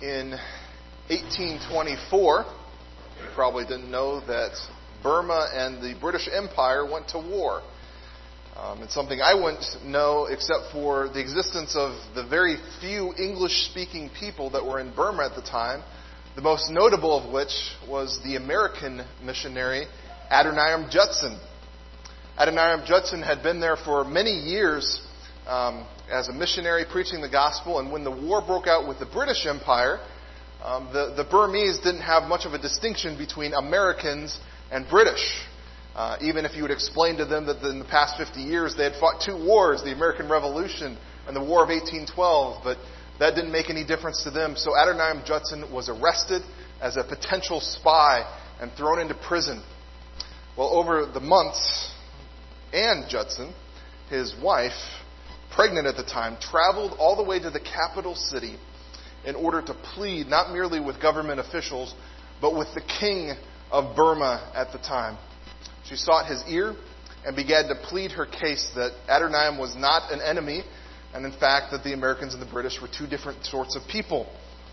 In 1824, you probably didn't know that Burma and the British Empire went to war. It's something I wouldn't know except for the existence of the very few English-speaking people that were in Burma at the time, the most notable of which was the American missionary Adoniram Judson. Adoniram Judson had been there for many years as a missionary preaching the gospel, and when the war broke out with the British Empire, the Burmese didn't have much of a distinction between Americans and British. Even if you would explain to them that in the past 50 years they had fought two wars, the American Revolution and the War of 1812, but that didn't make any difference to them. So Adoniram Judson was arrested as a potential spy and thrown into prison. Well, over the months, Anne Judson, his wife, pregnant at the time, traveled all the way to the capital city in order to plead not merely with government officials, but with the king of Burma at the time. She sought his ear and began to plead her case that Adoniram was not an enemy, and in fact that the Americans and the British were two different sorts of people.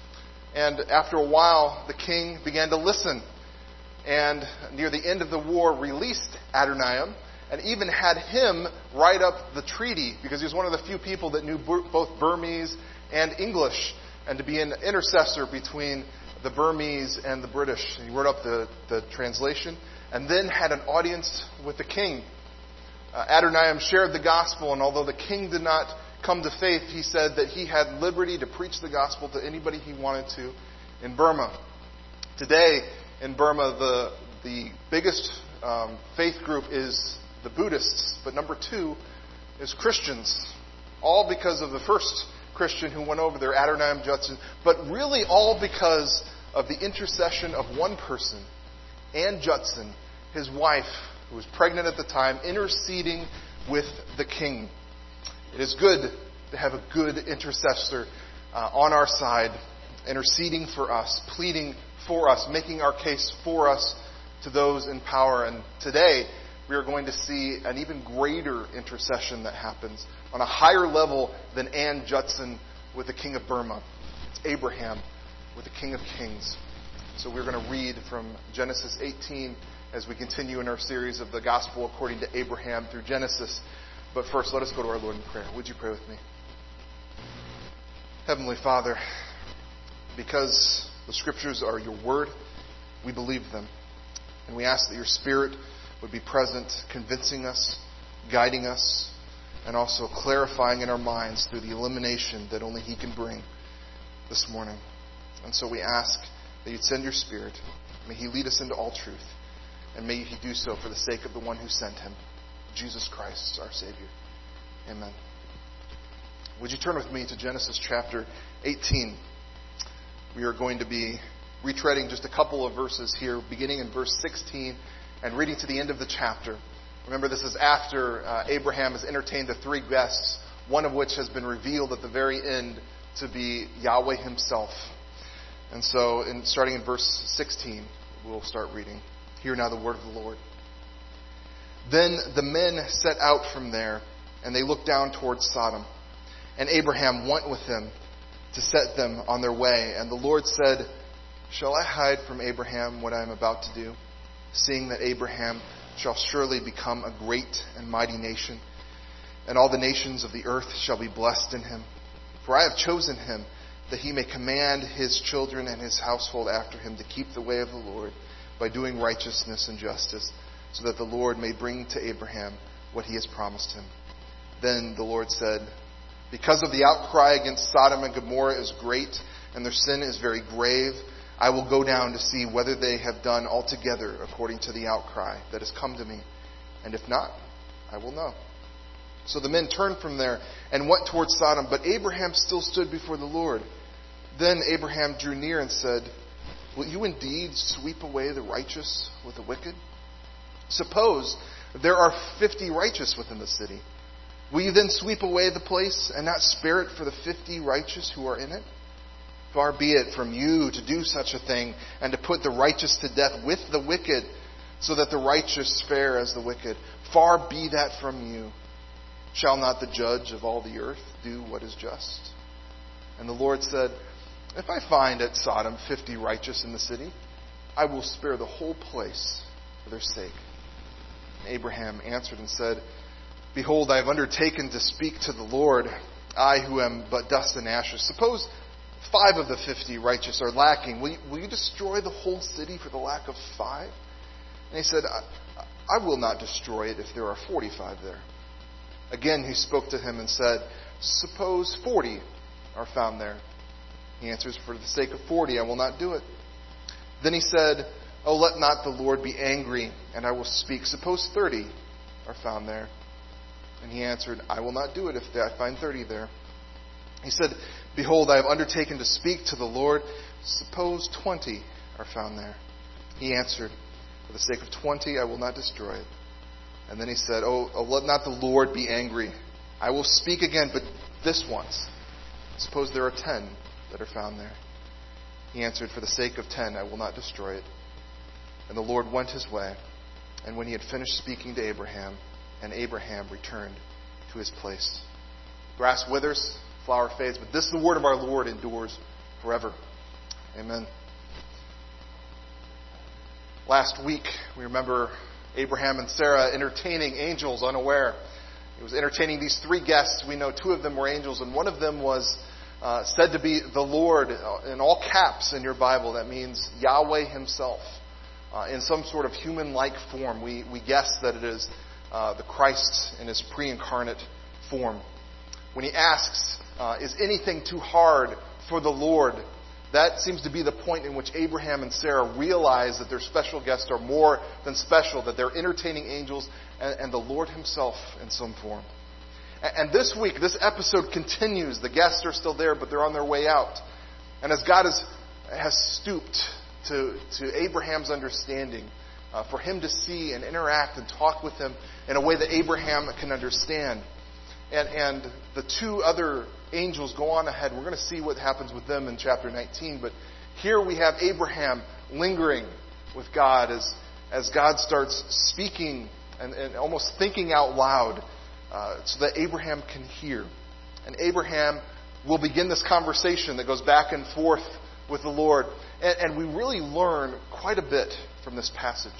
And after a while, the king began to listen, and near the end of the war released Adoniram, and even had him write up the treaty, because he was one of the few people that knew both Burmese and English, and to be an intercessor between the Burmese and the British. He wrote up the translation, and then had an audience with the king. Adoniram shared the gospel, and although the king did not come to faith, he said that he had liberty to preach the gospel to anybody he wanted to in Burma. Today, in Burma, the biggest faith group is the Buddhists, but number two is Christians. All because of the first Christian who went over there, Adoniram Judson, but really all because of the intercession of one person, Anne Judson, his wife, who was pregnant at the time, interceding with the king. It is good to have a good intercessor on our side, interceding for us, pleading for us, making our case for us to those in power. And today, we are going to see an even greater intercession that happens on a higher level than Anne Judson with the king of Burma. It's Abraham with the King of Kings. So we're going to read from Genesis 18 as we continue in our series of the Gospel according to Abraham through Genesis. But first, let us go to our Lord in prayer. Would you pray with me? Heavenly Father, because the Scriptures are your word, we believe them. And we ask that your Spirit would be present, convincing us, guiding us, and also clarifying in our minds through the illumination that only He can bring this morning. And so we ask that you'd send your Spirit. May He lead us into all truth. And may He do so for the sake of the one who sent Him, Jesus Christ, our Savior. Amen. Would you turn with me to Genesis chapter 18? We are going to be retreading just a couple of verses here, beginning in verse 16 and reading to the end of the chapter. Remember, this is after Abraham has entertained the three guests, one of which has been revealed at the very end to be Yahweh Himself. And so, starting in verse 16, we'll start reading. Hear now the word of the Lord. Then the men set out from there, and they looked down towards Sodom. And Abraham went with them to set them on their way. And the Lord said, "Shall I hide from Abraham what I am about to do, seeing that Abraham shall surely become a great and mighty nation, and all the nations of the earth shall be blessed in him? For I have chosen him, that he may command his children and his household after him to keep the way of the Lord, by doing righteousness and justice, so that the Lord may bring to Abraham what he has promised him." Then the Lord said, "Because of the outcry against Sodom and Gomorrah is great, and their sin is very grave, I will go down to see whether they have done altogether according to the outcry that has come to me. And if not, I will know." So the men turned from there and went towards Sodom, but Abraham still stood before the Lord. Then Abraham drew near and said, "Will you indeed sweep away the righteous with the wicked? Suppose there are 50 righteous within the city. Will you then sweep away the place and not spare it for the 50 righteous who are in it? Far be it from you to do such a thing, and to put the righteous to death with the wicked, so that the righteous fare as the wicked. Far be that from you. Shall not the judge of all the earth do what is just?" And the Lord said, If I find at Sodom 50 righteous in the city, I will spare the whole place for their sake. And Abraham answered and said, Behold, I have undertaken to speak to the Lord, I who am but dust and ashes. Suppose 5 of the 50 righteous are lacking. Will you destroy the whole city for the lack of 5? And he said, I will not destroy it if there are 45 there. Again he spoke to him and said, Suppose 40 are found there. He answers, For the sake of 40 I will not do it. Then he said, Oh, let not the Lord be angry, and I will speak. Suppose 30 are found there. And he answered, I will not do it if I find 30 there. He said, Behold, I have undertaken to speak to the Lord. Suppose 20 are found there. He answered, For the sake of 20 I will not destroy it. And then he said, Oh, let not the Lord be angry. I will speak again, but this once. Suppose there are 10 that are found there. He answered, For the sake of 10 I will not destroy it. And the Lord went his way. And when he had finished speaking to Abraham, and Abraham returned to his place. Grass withers, flower fades, but this is the word of our Lord endures forever. Amen. Last week, we remember Abraham and Sarah entertaining angels unaware. He was entertaining these 3 guests. We know 2 of them were angels, and one of them was said to be the Lord in all caps in your Bible. That means Yahweh himself. In some sort of human-like form. We guess that it is the Christ in his pre-incarnate form. When he asks, is anything too hard for the Lord? That seems to be the point in which Abraham and Sarah realize that their special guests are more than special, that they're entertaining angels and the Lord himself in some form. And this week, this episode continues. The guests are still there, but they're on their way out. And as God has stooped to Abraham's understanding, for him to see and interact and talk with him in a way that Abraham can understand. And the 2 other angels go on ahead. We're going to see what happens with them in chapter 19. But here we have Abraham lingering with God as God starts speaking and almost thinking out loud so that Abraham can hear. And Abraham will begin this conversation that goes back and forth with the Lord. And we really learn quite a bit from this passage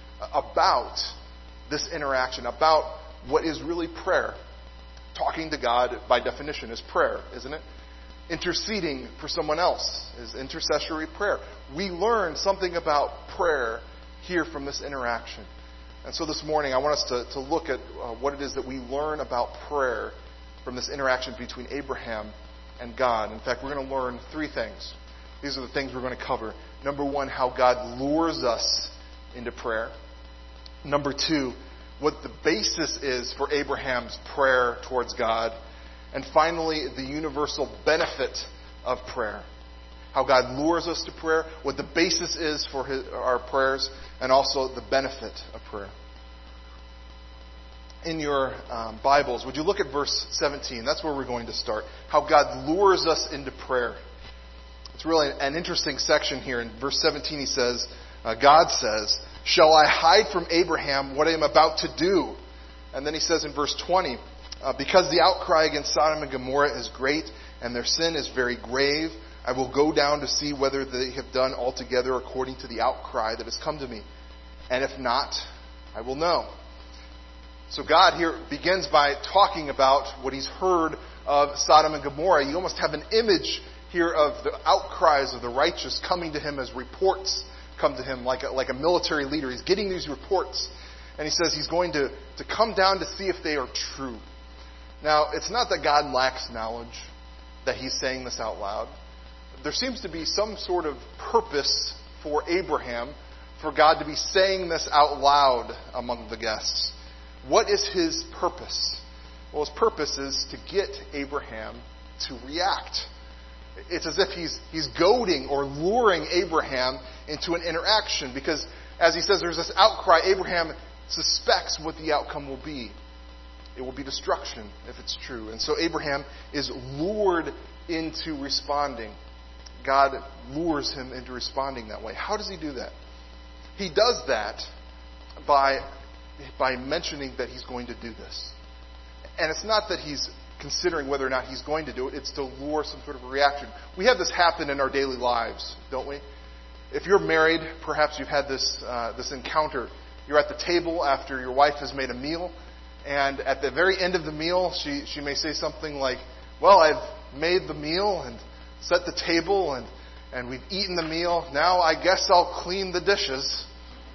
about this interaction, about what is really prayer. Talking to God, by definition, is prayer, isn't it? Interceding for someone else is intercessory prayer. We learn something about prayer here from this interaction. And so this morning, I want us to look at what it is that we learn about prayer from this interaction between Abraham and God. In fact, we're going to learn 3 things. These are the things we're going to cover. Number 1, how God lures us into prayer. Number 2, what the basis is for Abraham's prayer towards God. And finally, the universal benefit of prayer. How God lures us to prayer, what the basis is for our prayers, and also the benefit of prayer. In your Bibles, would you look at verse 17? That's where we're going to start. How God lures us into prayer. It's really an interesting section here. In verse 17 he says, God says, Shall I hide from Abraham what I am about to do? And then he says in verse 20, Because the outcry against Sodom and Gomorrah is great, and their sin is very grave, I will go down to see whether they have done altogether according to the outcry that has come to me. And if not, I will know. So God here begins by talking about what he's heard of Sodom and Gomorrah. You almost have an image here of the outcries of the righteous coming to him as reports come to him like a military leader. He's getting these reports. And he says he's going to come down to see if they are true. Now, it's not that God lacks knowledge that he's saying this out loud. There seems to be some sort of purpose for Abraham for God to be saying this out loud among the guests. What is his purpose? Well, his purpose is to get Abraham to react. It's as if he's goading or luring Abraham into an interaction because, as he says, there's this outcry. Abraham suspects what the outcome will be. It will be destruction if it's true. And so Abraham is lured into responding. God lures him into responding that way. How does he do that? He does that by mentioning that he's going to do this. And it's not that he's considering whether or not he's going to do it. It's to lure some sort of a reaction. We have this happen in our daily lives, don't we? If you're married, perhaps you've had this encounter. You're at the table after your wife has made a meal, and at the very end of the meal, she may say something like, well, I've made the meal and set the table, and we've eaten the meal. Now I guess I'll clean the dishes.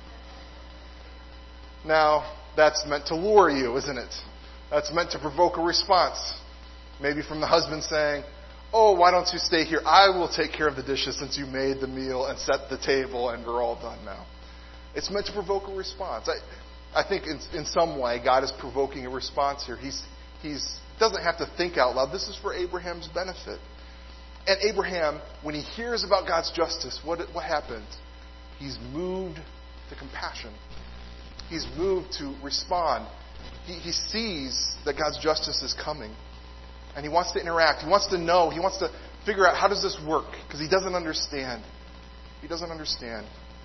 Now, that's meant to lure you, isn't it? That's meant to provoke a response. Maybe from the husband saying, oh, why don't you stay here? I will take care of the dishes since you made the meal and set the table and we're all done now. It's meant to provoke a response. I think in some way God is provoking a response here. He doesn't have to think out loud. This is for Abraham's benefit. And Abraham, when he hears about God's justice, what happens? He's moved to compassion. He's moved to respond. He sees that God's justice is coming. And he wants to interact. He wants to know. He wants to figure out, how does this work? Because he doesn't understand. He doesn't understand.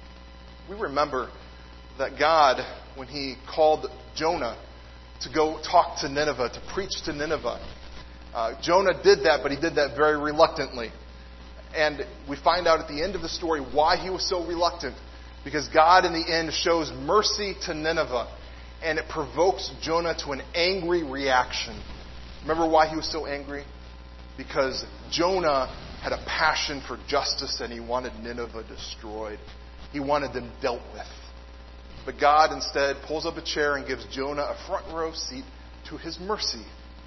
We remember that God, when he called Jonah to go talk to Nineveh, to preach to Nineveh, Jonah did that, but he did that very reluctantly. And we find out at the end of the story why he was so reluctant. Because God, in the end, shows mercy to Nineveh. And it provokes Jonah to an angry reaction. Remember why he was so angry? Because Jonah had a passion for justice and he wanted Nineveh destroyed. He wanted them dealt with. But God instead pulls up a chair and gives Jonah a front row seat to his mercy.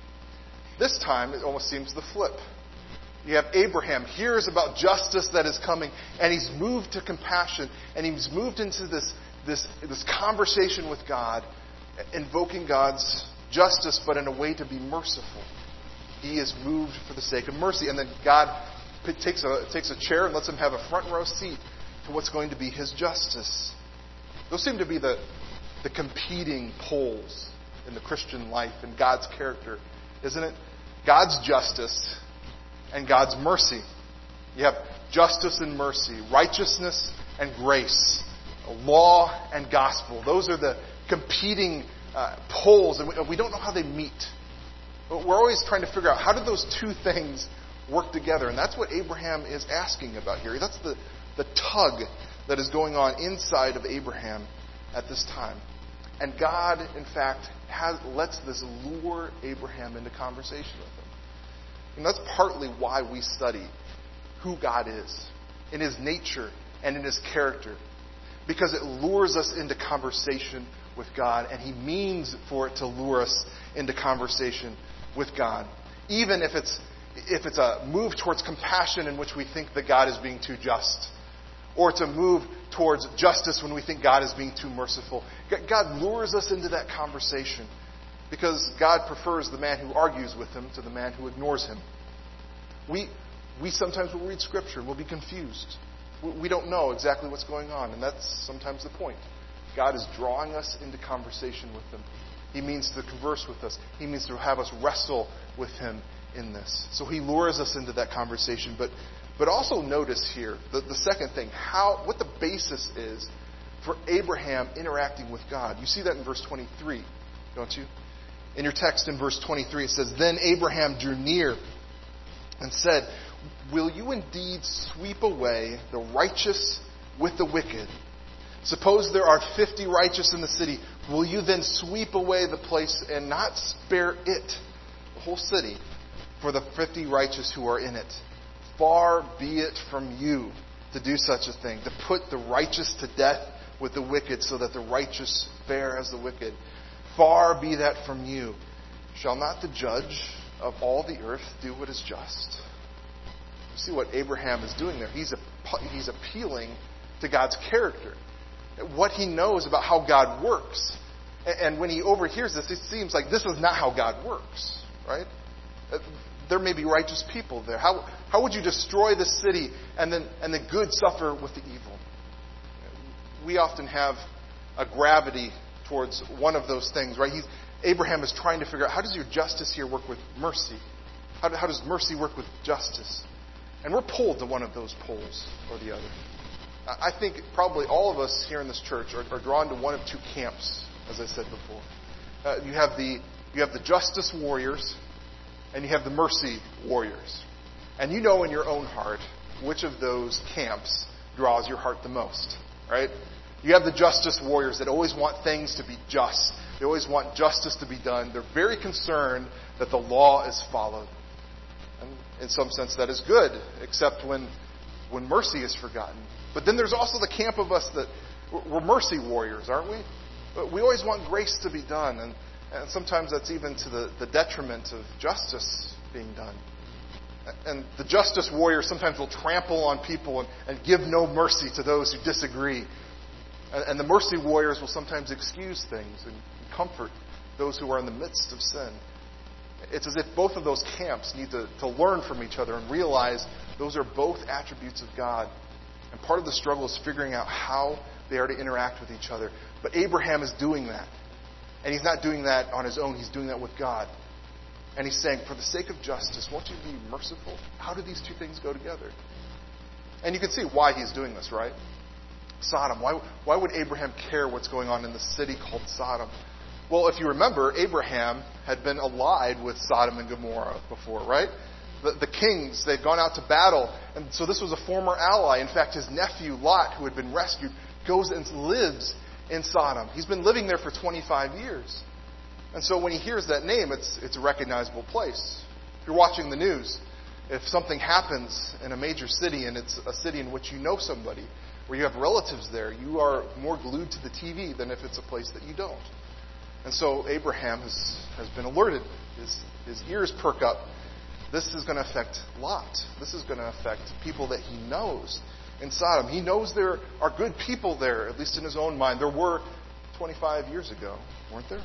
This time it almost seems the flip. You have Abraham hears about justice that is coming, and he's moved to compassion, and he's moved into this conversation with God, invoking God's justice, but in a way to be merciful. He is moved for the sake of mercy. And then God takes a chair and lets him have a front row seat to what's going to be his justice. Those seem to be the competing poles in the Christian life and God's character, isn't it? God's justice and God's mercy. You have justice and mercy, righteousness and grace, law and gospel. Those are the competing poles, and we don't know how they meet. But we're always trying to figure out, how do those two things work together? And that's what Abraham is asking about here. That's the tug that is going on inside of Abraham at this time. And God, in fact, lets this lure Abraham into conversation with him. And that's partly why we study who God is, in his nature and in his character. Because it lures us into conversation with God, and he means for it to lure us into conversation with God. Even if it's a move towards compassion in which we think that God is being too just, or it's a move towards justice when we think God is being too merciful. God lures us into that conversation because God prefers the man who argues with him to the man who ignores him. We sometimes will read Scripture and we'll be confused. We don't know exactly what's going on, and that's sometimes the point. God is drawing us into conversation with him. He means to converse with us. He means to have us wrestle with him in this. So he lures us into that conversation. But also notice here, the second thing, what the basis is for Abraham interacting with God. You see that in verse 23, don't you? In your text in verse 23 it says, "Then Abraham drew near and said, 'Will you indeed sweep away the righteous with the wicked? Suppose there are 50 righteous in the city. Will you then sweep away the place and not spare it, the whole city, for the 50 righteous who are in it? Far be it from you to do such a thing, to put the righteous to death with the wicked, so that the righteous fare as the wicked. Far be that from you. Shall not the judge of all the earth do what is just?'" You see what Abraham is doing there. He's appealing to God's character, what he knows about how God works. And when he overhears this, it seems like this is not how God works, right? There may be righteous people there. How would you destroy the city and the good suffer with the evil? We often have a gravity towards one of those things, right? Abraham is trying to figure out, how does your justice here work with mercy? How does mercy work with justice? And we're pulled to one of those poles or the other. I think probably all of us here in this church are drawn to one of two camps, as I said before. You have the justice warriors, and you have the mercy warriors. And you know in your own heart which of those camps draws your heart the most, right? You have the justice warriors that always want things to be just. They always want justice to be done. They're very concerned that the law is followed. And in some sense, that is good, except when mercy is forgotten. But then there's also the camp of us that we're mercy warriors, aren't we? But we always want grace to be done, and sometimes that's even to the detriment of justice being done. And the justice warriors sometimes will trample on people and give no mercy to those who disagree. And the mercy warriors will sometimes excuse things and comfort those who are in the midst of sin. It's as if both of those camps need to learn from each other and realize those are both attributes of God. And part of the struggle is figuring out how they are to interact with each other. But Abraham is doing that. And he's not doing that on his own. He's doing that with God. And he's saying, for the sake of justice, won't you be merciful? How do these two things go together? And you can see why he's doing this, right? Sodom. Why would Abraham care what's going on in the city called Sodom? Well, if you remember, Abraham had been allied with Sodom and Gomorrah before, right? The kings, they'd gone out to battle, and so this was a former ally. In fact, his nephew Lot, who had been rescued, goes and lives in Sodom. He's been living there for 25 years. And so when he hears that name, it's a recognizable place. If you're watching the news, if something happens in a major city and it's a city in which you know somebody, where you have relatives there, you are more glued to the TV than if it's a place that you don't. And so Abraham has been alerted. His ears perk up. This is going to affect Lot. This is going to affect people that he knows in Sodom. He knows there are good people there, at least in his own mind. There were 25 years ago, weren't there?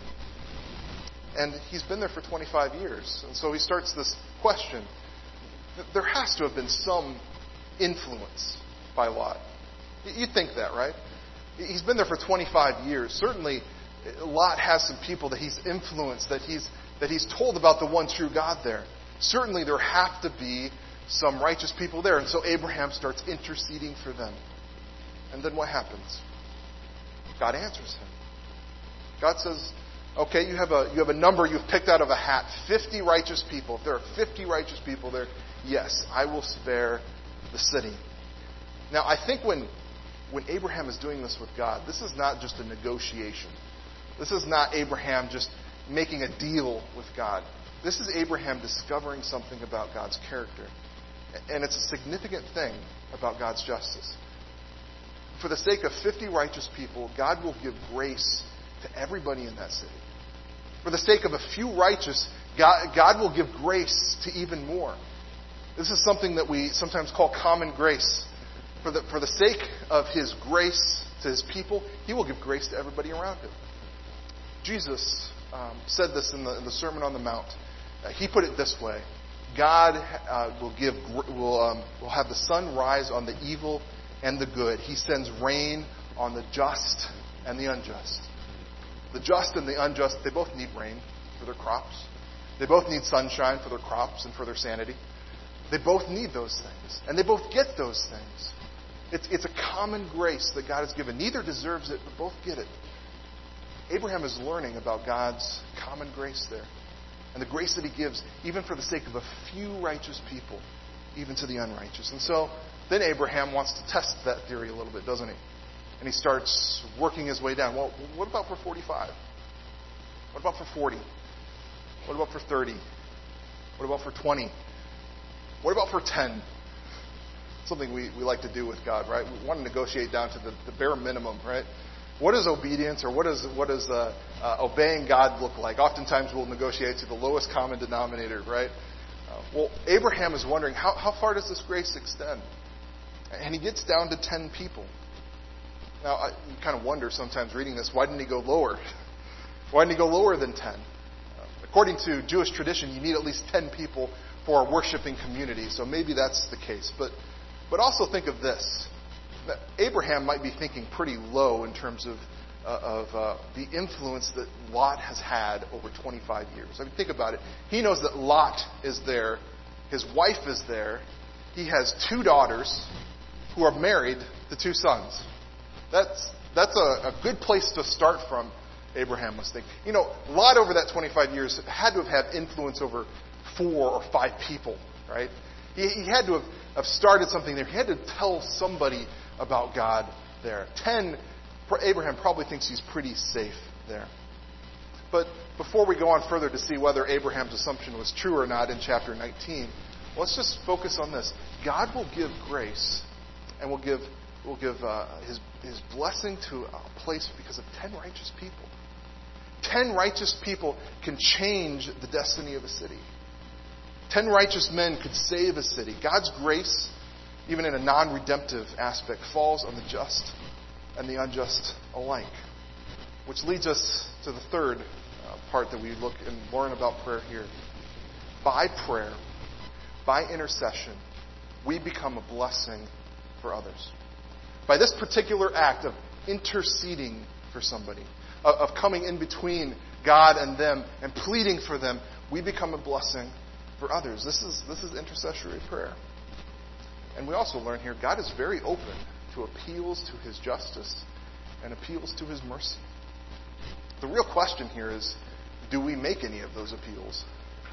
And he's been there for 25 years. And so he starts this question. There has to have been some influence by Lot. You'd think that, right? He's been there for 25 years. Certainly, Lot has some people that he's influenced, that he's told about the one true God there. Certainly, there have to be some righteous people there. And so Abraham starts interceding for them. And then what happens? God answers him. God says, okay, you have a number you've picked out of a hat. 50 righteous people. If there are 50 righteous people there, yes, I will spare the city. Now, I think when Abraham is doing this with God, this is not just a negotiation. This is not Abraham just making a deal with God. This is Abraham discovering something about God's character. And it's a significant thing about God's justice. For the sake of 50 righteous people, God will give grace to everybody in that city. For the sake of a few righteous, God will give grace to even more. This is something that we sometimes call common grace. For the sake of His grace to His people, He will give grace to everybody around Him. Jesus said this in the Sermon on the Mount. He put it this way: God will have the sun rise on the evil and the good. He sends rain on the just and the unjust. The just and the unjust, they both need rain for their crops. They both need sunshine for their crops and for their sanity. They both need those things. And they both get those things. It's a common grace that God has given. Neither deserves it, but both get it. Abraham is learning about God's common grace there. And the grace that He gives, even for the sake of a few righteous people, even to the unrighteous. And so, then Abraham wants to test that theory a little bit, doesn't he? And he starts working his way down. Well, what about for 45? What about for 40? What about for 30? What about for 20? What about for 10? Something we like to do with God, right? We want to negotiate down to the bare minimum, right? What is obedience, or what does obeying God look like? Oftentimes we'll negotiate to the lowest common denominator, right? Well, Abraham is wondering, how far does this grace extend? And he gets down to 10 people. Now, you kind of wonder sometimes reading this, why didn't he go lower? Why didn't he go lower than 10? According to Jewish tradition, you need at least 10 people for a worshiping community, so maybe that's the case. But also think of this. That Abraham might be thinking pretty low in terms of the influence that Lot has had over 25 years. I mean, think about it. He knows that Lot is there. His wife is there. He has 2 daughters who are married to 2 sons. That's a good place to start from, Abraham was thinking. You know, Lot over that 25 years had to have had influence over 4 or 5 people, right? He had to have started something there. He had to tell somebody about God there. 10, Abraham probably thinks he's pretty safe there. But before we go on further to see whether Abraham's assumption was true or not in chapter 19, let's just focus on this. God will give grace and will give his blessing to a place because of 10 righteous people. 10 righteous people can change the destiny of a city. 10 righteous men could save a city. God's grace, even in a non-redemptive aspect, falls on the just and the unjust alike. Which leads us to the third part that we look and learn about prayer here. By prayer, by intercession, we become a blessing for others. By this particular act of interceding for somebody, of coming in between God and them and pleading for them, we become a blessing for others. This is intercessory prayer. And we also learn here, God is very open to appeals to His justice and appeals to His mercy. The real question here is, do we make any of those appeals?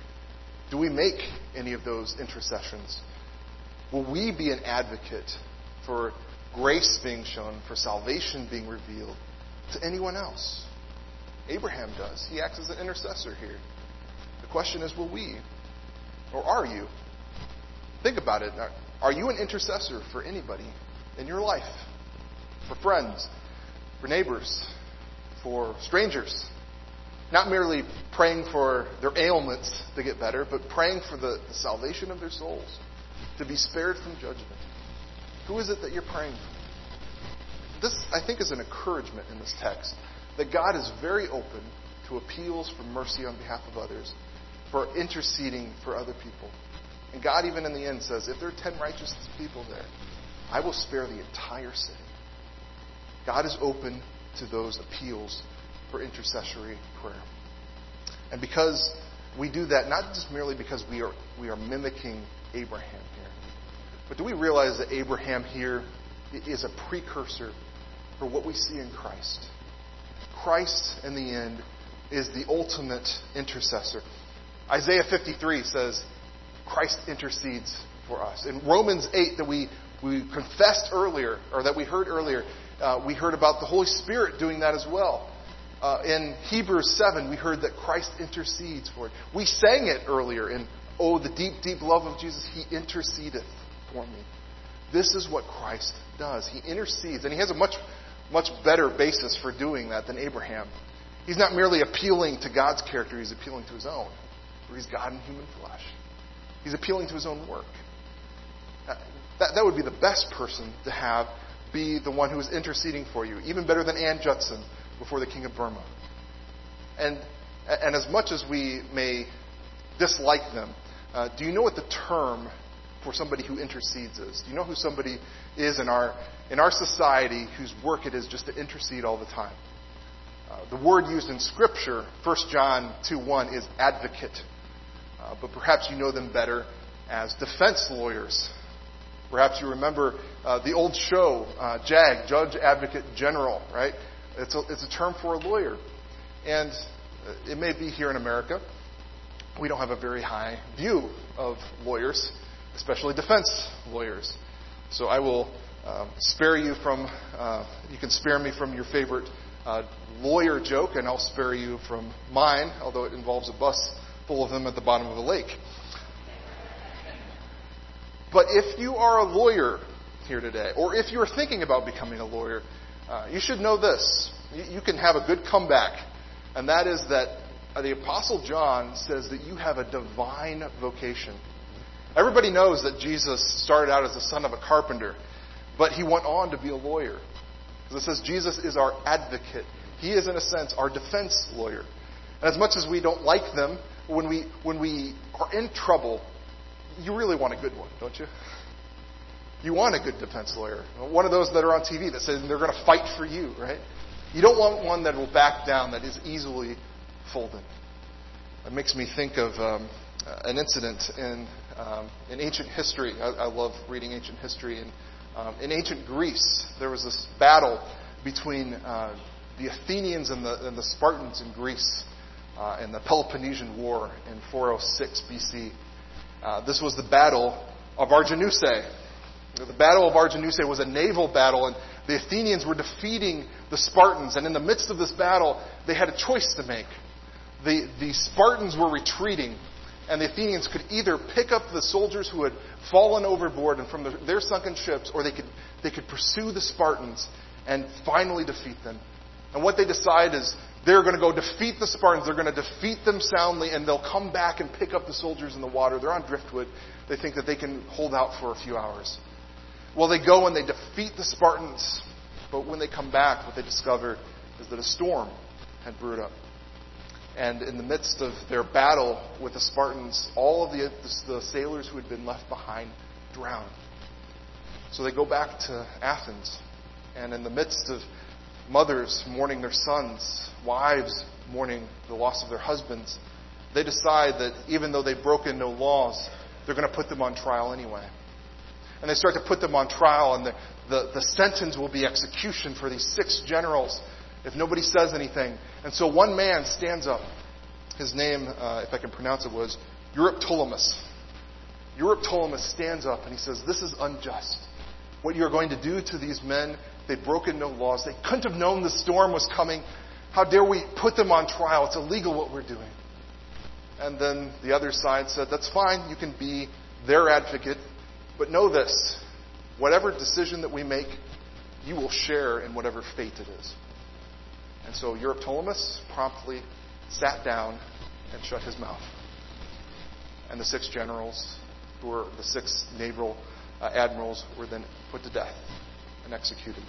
Do we make any of those intercessions? Will we be an advocate for grace being shown, for salvation being revealed to anyone else? Abraham does. He acts as an intercessor here. The question is, will we? Or are you? Think about it. Are you an intercessor for anybody in your life? For friends, for neighbors, for strangers? Not merely praying for their ailments to get better, but praying for the salvation of their souls, to be spared from judgment. Who is it that you're praying for? This, I think, is an encouragement in this text, that God is very open to appeals for mercy on behalf of others, for interceding for other people. And God, even in the end, says, if there are 10 righteous people there, I will spare the entire city. God is open to those appeals for intercessory prayer. And because we do that, not just merely because we are mimicking Abraham here, but do we realize that Abraham here is a precursor for what we see in Christ? Christ, in the end, is the ultimate intercessor. Isaiah 53 says, Christ intercedes for us. In Romans 8 that we confessed earlier, or that we heard earlier, we heard about the Holy Spirit doing that as well. In Hebrews 7, we heard that Christ intercedes for it. We sang it earlier in, oh, the deep, deep love of Jesus, He intercedeth for me. This is what Christ does. He intercedes, and He has a much, much better basis for doing that than Abraham. He's not merely appealing to God's character, He's appealing to His own. For He's God in human flesh. He's appealing to His own work. That would be the best person to have be the one who is interceding for you, even better than Ann Judson before the King of Burma. And as much as we may dislike them, do you know what the term for somebody who intercedes is? Do you know who somebody is in our society whose work it is just to intercede all the time? The word used in Scripture, 1 John 2:1, is advocate. But perhaps you know them better as defense lawyers. Perhaps you remember the old show, JAG, Judge Advocate General, right? It's a term for a lawyer. And it may be here in America. We don't have a very high view of lawyers, especially defense lawyers. So I will spare you from, you can spare me from your favorite lawyer joke, and I'll spare you from mine, although it involves a bus full of them at the bottom of a lake. But if you are a lawyer here today, or if you're thinking about becoming a lawyer, you should know this. You can have a good comeback, and that is that the Apostle John says that you have a divine vocation. Everybody knows that Jesus started out as the son of a carpenter, but He went on to be a lawyer. Because it says Jesus is our advocate. He is, in a sense, our defense lawyer. And as much as we don't like them, when we are in trouble, you really want a good one, don't you? You want a good defense lawyer. One of those that are on TV that says they're going to fight for you, right? You don't want one that will back down, that is easily folded. It makes me think of an incident in ancient history. I love reading ancient history. And in ancient Greece, there was this battle between the Athenians and the Spartans in Greece. in the Peloponnesian War in 406 BC. This was the Battle of Arginusae. The Battle of Arginusae was a naval battle, and the Athenians were defeating the Spartans. And in the midst of this battle, they had a choice to make. The Spartans were retreating, and the Athenians could either pick up the soldiers who had fallen overboard and from their sunken ships, or they could pursue the Spartans and finally defeat them. And what they decide is they're going to go defeat the Spartans. They're going to defeat them soundly, and they'll come back and pick up the soldiers in the water. They're on driftwood. They think that they can hold out for a few hours. Well, they go and they defeat the Spartans. But when they come back, what they discover is that a storm had brewed up. And in the midst of their battle with the Spartans, all of the sailors who had been left behind drowned. So they go back to Athens. And in the midst of mothers mourning their sons, wives mourning the loss of their husbands, they decide that even though they've broken no laws, they're going to put them on trial anyway. And they start to put them on trial, and the sentence will be execution for these 6 generals if nobody says anything. And so one man stands up. His name, if I can pronounce it, was Euryptolemus. Euryptolemus stands up and he says, "This is unjust. What you are going to do to these men, they've broken no laws. They couldn't have known the storm was coming. How dare we put them on trial? It's illegal what we're doing." And then the other side said, "That's fine. You can be their advocate. But know this, whatever decision that we make, you will share in whatever fate it is." And so Euryptolemus promptly sat down and shut his mouth. And the 6 generals, who were the 6 naval admirals, were then put to death and executed.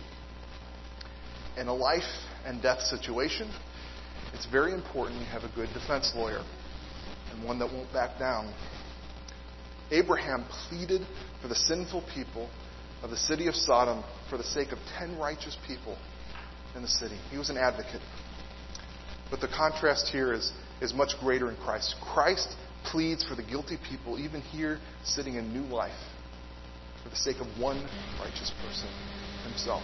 In a life and death situation, it's very important you have a good defense lawyer and one that won't back down. Abraham pleaded for the sinful people of the city of Sodom for the sake of 10 righteous people in the city. He was an advocate. But the contrast here is much greater in Christ. Christ pleads for the guilty people, even here, sitting in new life, for the sake of one righteous person, himself.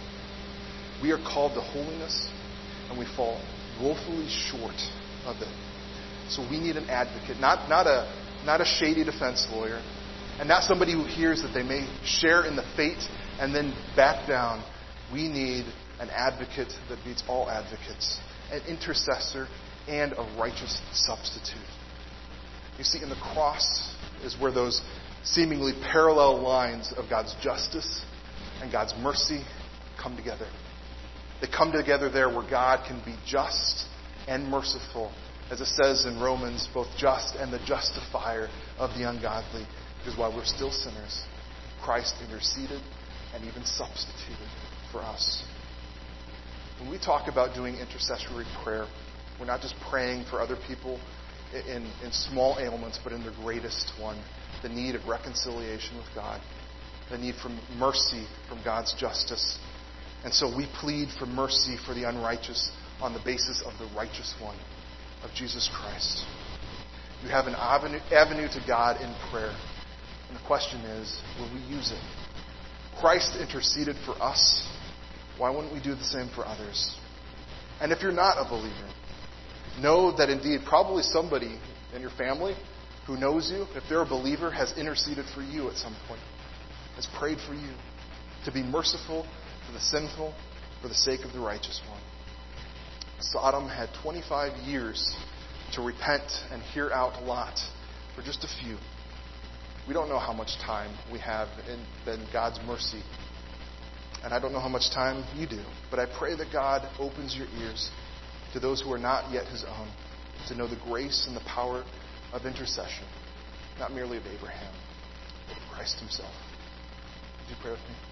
We are called to holiness, and we fall woefully short of it. So we need an advocate, not a shady defense lawyer, and not somebody who hears that they may share in the fate and then back down. We need an advocate that beats all advocates, an intercessor, and a righteous substitute. You see, in the cross is where those seemingly parallel lines of God's justice and God's mercy come together. They come together there where God can be just and merciful, as it says in Romans, both just and the justifier of the ungodly. Because while we're still sinners, Christ interceded and even substituted for us. When we talk about doing intercessory prayer, we're not just praying for other people in small ailments, but in their greatest one, the need of reconciliation with God, the need for mercy from God's justice. And so we plead for mercy for the unrighteous on the basis of the righteous one, of Jesus Christ. You have an avenue to God in prayer. And the question is, will we use it? Christ interceded for us. Why wouldn't we do the same for others? And if you're not a believer, know that indeed probably somebody in your family who knows you, if they're a believer, has interceded for you at some point, has prayed for you to be merciful for the sinful for the sake of the righteous one. Sodom had 25 years to repent and hear out Lot for just a few. We don't know how much time we have in God's mercy. And I don't know how much time you do. But I pray that God opens your ears to those who are not yet His own, to know the grace and the power of intercession, not merely of Abraham, but of Christ Himself. Would you pray with me?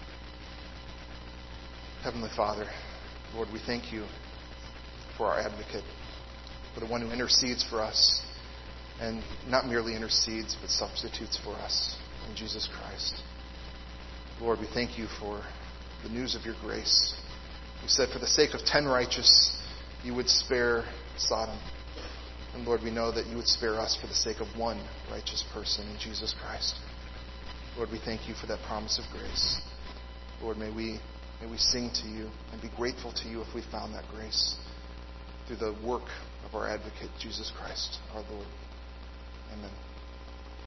Heavenly Father, Lord, we thank you for our advocate, for the one who intercedes for us, and not merely intercedes, but substitutes for us in Jesus Christ. Lord, we thank you for the news of your grace. You said for the sake of 10 righteous, you would spare Sodom. And Lord, we know that you would spare us for the sake of one righteous person in Jesus Christ. Lord, we thank you for that promise of grace. Lord, may we sing to you and be grateful to you if we found that grace. through the work of our advocate, Jesus Christ, our Lord. Amen.